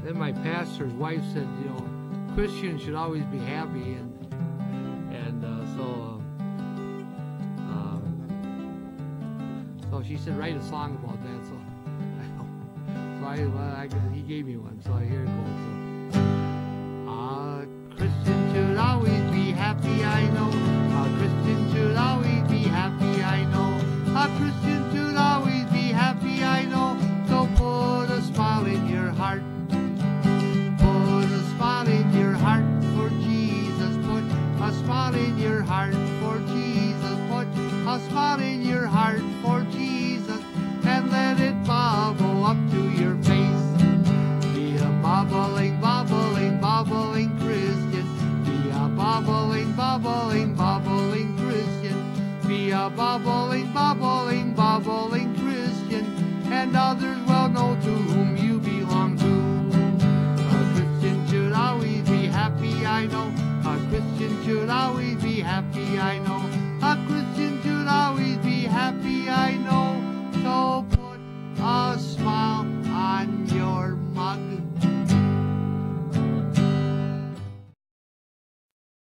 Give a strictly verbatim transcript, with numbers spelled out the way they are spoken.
then my pastor's wife said, you know, Christians should always be happy, and and uh, so uh, um, so she said write a song about that. So so I, well, I he gave me one. So here it goes. So, uh, Christians should always be happy. I know.